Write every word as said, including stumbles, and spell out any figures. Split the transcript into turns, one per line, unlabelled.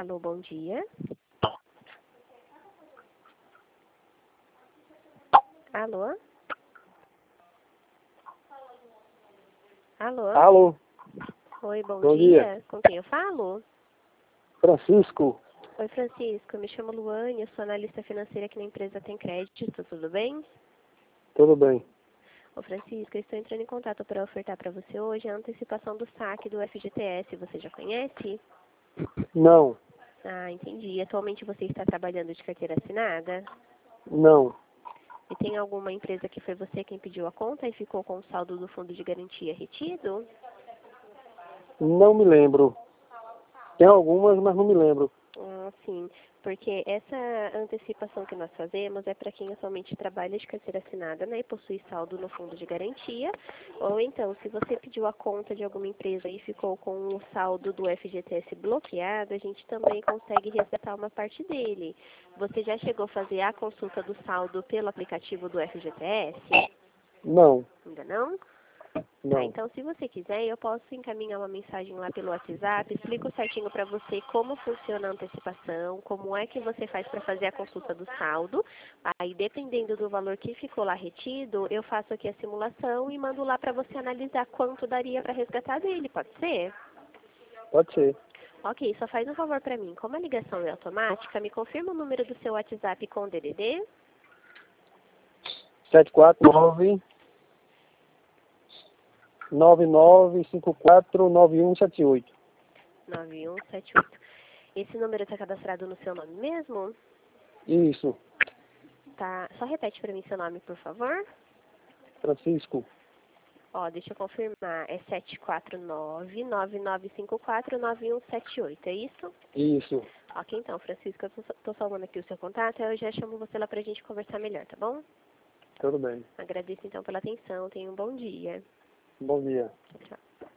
Alô, bom dia. Alô? Alô?
Alô,
Oi, bom,
bom
dia.
dia.
Com quem eu falo?
Francisco.
Oi, Francisco. Eu me chamo Luane, eu sou analista financeira aqui na empresa Tem Crédito. Tudo bem?
Tudo bem?
Ô, Francisco, eu estou entrando em contato para ofertar para você hoje a antecipação do saque do F G T S. Você já conhece?
Não,
Ah, entendi. Atualmente você está trabalhando de carteira assinada?
não,
E tem alguma empresa que foi você quem pediu a conta e ficou com o saldo do fundo de garantia retido?
não me lembro. Tem algumas, mas não me lembro.
Ah, sim, porque essa antecipação que nós fazemos é para quem atualmente trabalha de carteira assinada, né, e possui saldo no fundo de garantia, ou então, se você pediu a conta de alguma empresa e ficou com o saldo do F G T S bloqueado, a gente também consegue resgatar uma parte dele. Você já chegou a fazer a consulta do saldo pelo aplicativo do F G T S?
Não,
Ainda não? Tá,
não.
então se você quiser, eu posso encaminhar uma mensagem lá pelo WhatsApp, explico certinho para você como funciona a antecipação, como é que você faz para fazer a consulta do saldo. Aí, dependendo do valor que ficou lá retido, eu faço aqui a simulação e mando lá para você analisar quanto daria para resgatar dele, pode ser?
Pode ser.
Ok, só faz um favor para mim. Como a ligação é automática, me confirma o número do seu WhatsApp com o D D D.
sete quatro nove, nove nove cinco quatro, nove um sete oito.
nove um sete oito. Esse número está cadastrado no seu nome mesmo?
Isso,
Tá. Só repete para mim seu nome, por favor.
Francisco.
Ó, deixa eu confirmar. É sete quatro nove, nove nove cinco quatro, nove um sete oito, é isso?
Isso,
Ok, então, Francisco, eu tô, tô salvando aqui o seu contato, eu já chamo você lá pra gente conversar melhor, tá bom?
tudo bem.
Agradeço, então, pela atenção. Tenha um bom dia.
Bom dia.
Tchau.